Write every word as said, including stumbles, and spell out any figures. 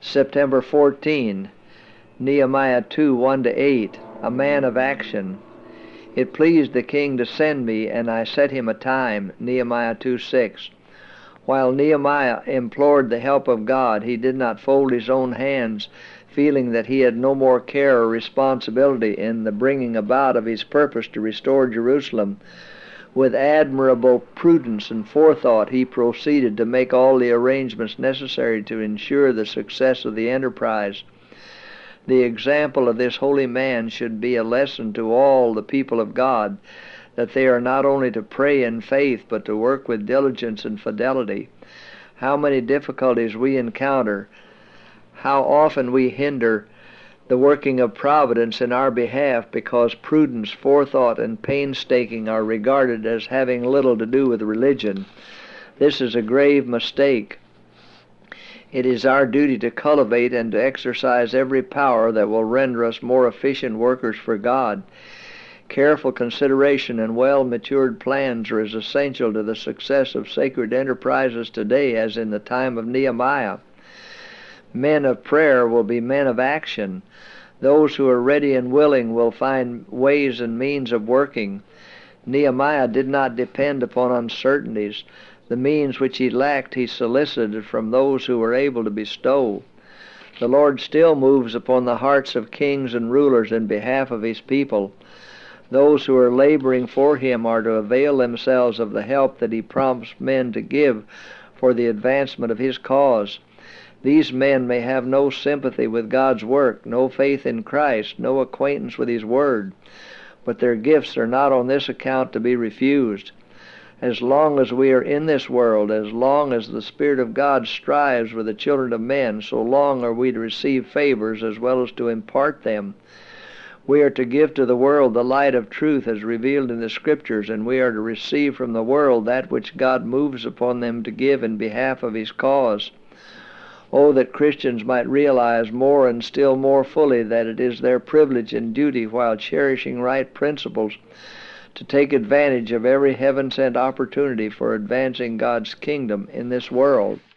September fourteenth, Nehemiah two, one to eight, a man of action. It pleased the king to send me, and I set him a time, Nehemiah two, six. While Nehemiah implored the help of God, he did not fold his own hands, feeling that he had no more care or responsibility in the bringing about of his purpose to restore Jerusalem. With admirable prudence and forethought, he proceeded to make all the arrangements necessary to ensure the success of the enterprise. The example of this holy man should be a lesson to all the people of God, that they are not only to pray in faith, but to work with diligence and fidelity. How many difficulties we encounter, how often we hinder the working of providence in our behalf because prudence, forethought, and painstaking are regarded as having little to do with religion. This is a grave mistake. It is our duty to cultivate and to exercise every power that will render us more efficient workers for God. Careful consideration and well-matured plans are as essential to the success of sacred enterprises today as in the time of Nehemiah. Men of prayer will be men of action. Those who are ready and willing will find ways and means of working. Nehemiah did not depend upon uncertainties. The means which he lacked he solicited from those who were able to bestow. The Lord still moves upon the hearts of kings and rulers in behalf of his people. Those who are laboring for him are to avail themselves of the help that he promised men to give for the advancement of his cause. These men may have no sympathy with God's work, no faith in Christ, no acquaintance with his word, but their gifts are not on this account to be refused. As long as we are in this world, as long as the Spirit of God strives with the children of men, so long are we to receive favors as well as to impart them. We are to give to the world the light of truth as revealed in the Scriptures, and we are to receive from the world that which God moves upon them to give in behalf of his cause. Oh, that Christians might realize more and still more fully that it is their privilege and duty, while cherishing right principles, to take advantage of every heaven-sent opportunity for advancing God's kingdom in this world.